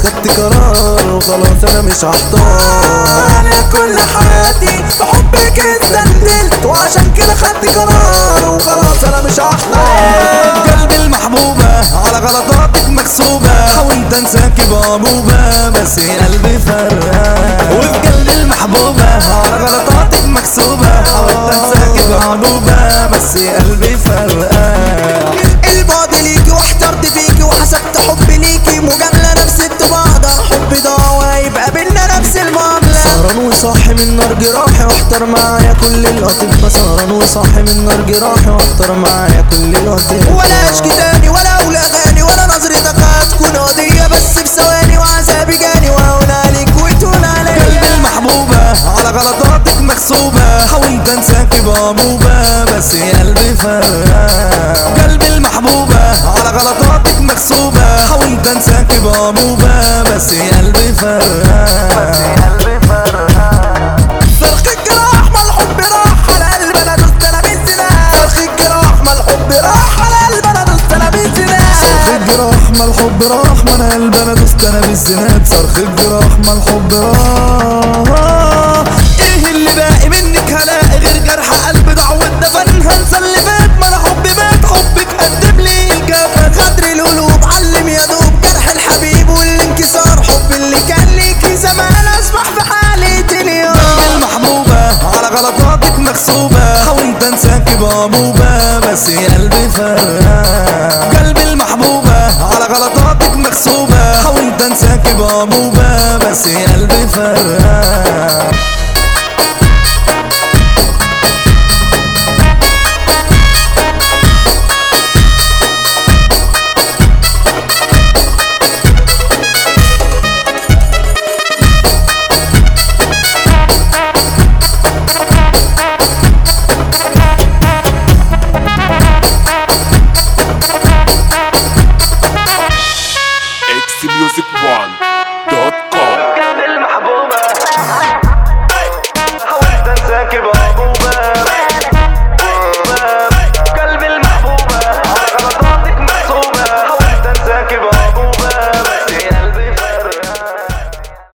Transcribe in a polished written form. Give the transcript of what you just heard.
خدت قرار وخلاص انا مش هحتار. انا كل حياتي بحبك اتسندلت وعشان كده خدت قرار وخلاص انا مش هحتار. قلبي المحبوبة على غلطاتك مكسوبة، حاولت انساكي بأبوبة بس قلبي فرقان. وفي قلبي المحبوبة على غلطاتك مكسوبة، حاولت انساكي بأبوبة بس قلبي فرقان. البعد ليكي واحترت فيكي وحسبت حبي ليكي مجاملة نفس الطباع ده حبي ده وهيبقى بينا نفس المعاملة. سهران وصاحي من نار جراحي واحتر معايا كل الأطباء، سهران وصاحي من نار جراحي واحتر معايا كل الأطباء. ولا اشكي تاني ولا اقول اغاني ولا نظرتك هتكون قضية بس في ثواني وعذابي جاني واقول عليك وتقول عليا. قلبي المحبوبة على غلطاتك مكسوبة، حاولت انساكي بأبوبة بس قلبي فرقان. قلبي المحبوبة على غلطاتك مكسوبة، حاولت انساكي بأبوبة بس قلبي فرقان. صرخ الجراح ما الحب راح على قلب انا دوست انا بالزنا. صرخ الجراح ما الحب راح على قلب انا دوست انا بالزنا. صرخ الجراح ما الحب راح ما انا قلبي انا دوست انا بالزناد. صرخ الجراح ما الحب راح. ايه اللي باقي منك هلاقي غير جرح قلب ضاع واتدفن. هنسى اللي فات ما انا حبي مات حبك قدم لي الجفن. غدر القلوب علم يا دوب جرح الحبيب والانكسار. حب اللي كان ليكي زمان اصبح في حالة اليوم. المحبوبة على غلطاتك مغصوبة، حاولت انساكي بأبوبة بس قلبي فرقان. قلبي المحبوبة على غلطاتك مغصوبة، حاولت انساكي بأبوبة بس قلبي فرقان.